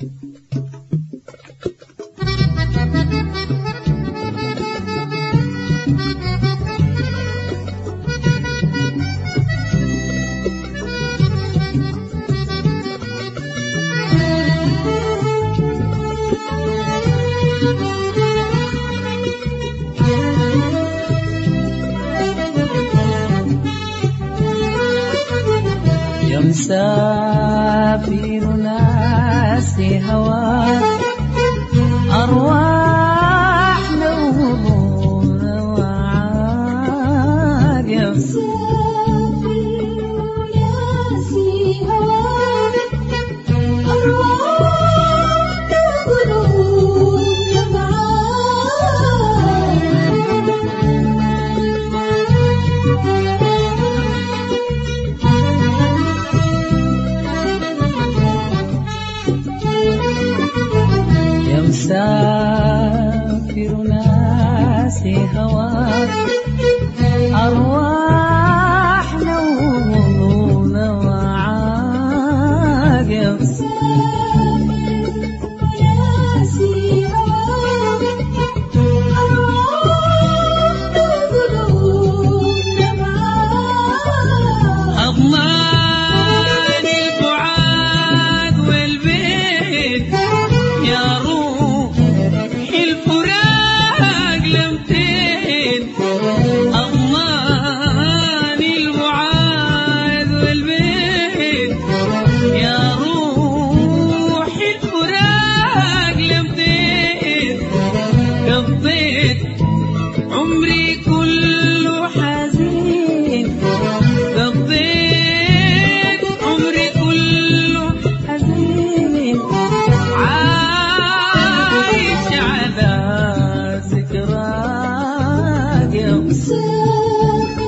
يا مسافر ناسي هواك أرواحنا وهمومنا معاك يا مسافر ناسي هواك أرواحنا وهمومنا معاك مسافر ناسي هواك أرواحنا وهمومنا معاك يا مسافر ناسي هواك أرواحنا وهمومنا معاك أضمان البعاد والبيت يا روح الفراق لمتين أضمان الوعاد والبيت يا روح الفراق لمتين قضيت عمري كله حزين قضيت عمري كله حزين عايش على ذكراك يا مسافر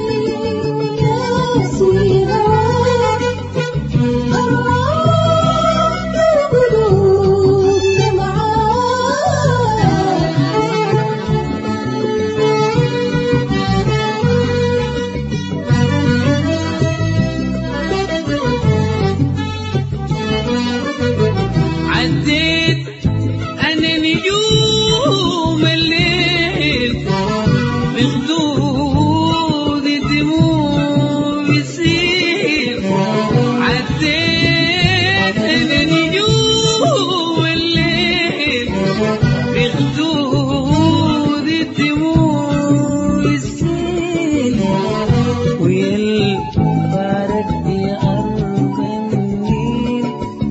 ناسي هواك أرواحنا وقلوبنا معاك عديت أنا نجوم الليل بخدود الدموع بيسير عديت أنا نجوم الليل بخدود الدموع بيسير ويل فارقت يا أرض النيل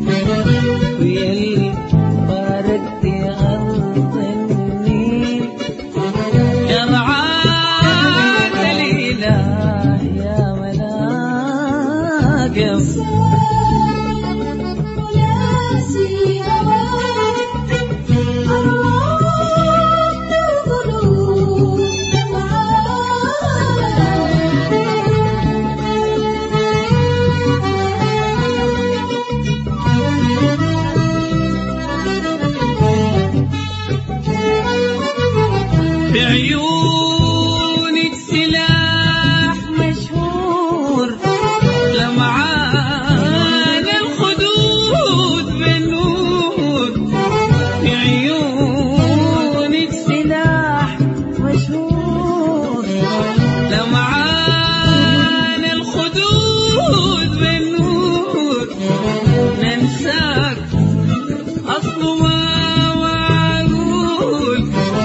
ويل فارقت يا أرض النيل جمعات الإله يا ملاك يا مسافر ناسي هواك أرواحنا وقلوبنا معاك بعيونك سلاح مشهور لمعان الخدود بالنور بعيونك سلاح مشهور لمعان الخدود بالنور ننساك أصل ما معقول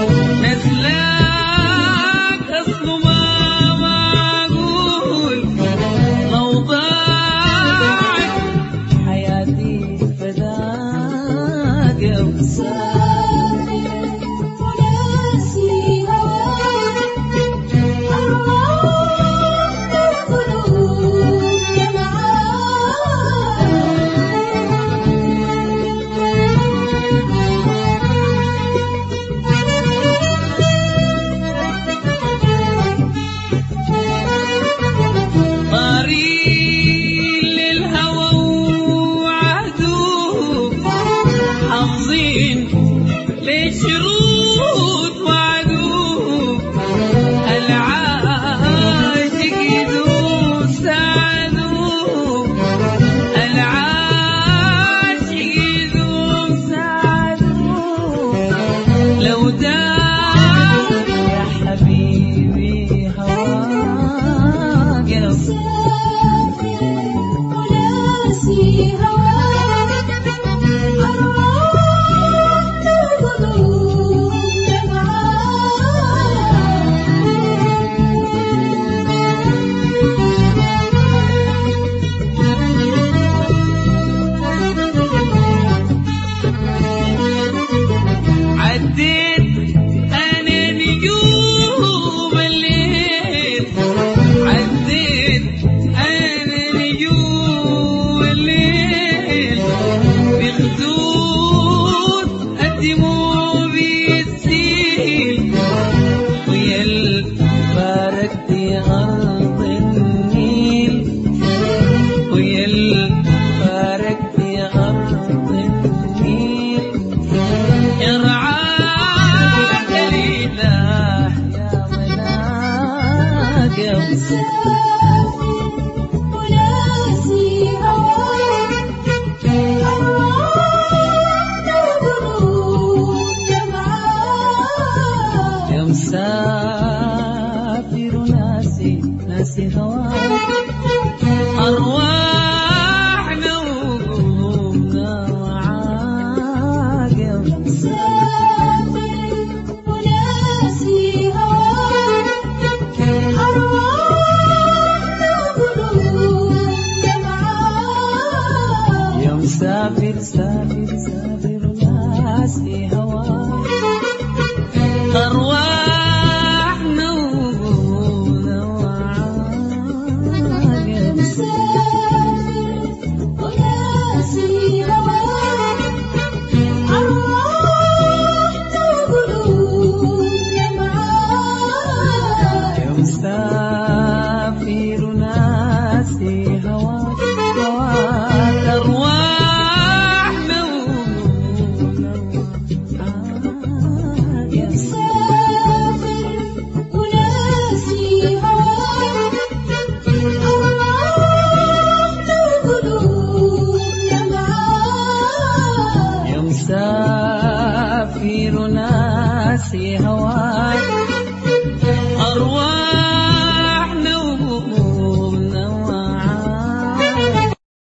نسلاك أصل ما معقول لو ضاعت حياتي فداك يا مسافر ناسي هواك أرواحنا وقلوبنا معاك طريق للهوى وعهده حافظين لشروط وعدوه العاشق يدوب سعدوه العاشق يدوب لو دام يا حبيبي هواك يا مسافر وناسي هواك أرواحنا وقلوبنا عديت أنا نجوم الليل، عديت أنا نجوم الليل، بخدود الدموع بتسيل، ويا الفارق في أرض النيل، ويا الفارق في أرض النيل، يرعاك الإله يا ملاك يا مسافر وناسي هواك أرواحنا وقلوبنا معاك يا مسافر ناسي هواك أرواحنا وقلوبنا معاك يا مسافر وناسي هواك أرواحنا وقلوبنا معاك يا مسافر سافر سافر ناسي هواك أرواحنا وقلوبنا معاك يا مسافر وناسي هواك أرواحنا وقلوبنا معاك يا مسافر ناسي هواك هواك أرواحنا وقلوبنا معاك يا مسافر وناسي هواك أرواحنا وقلوبنا معاك يا مسافر ناسي هواك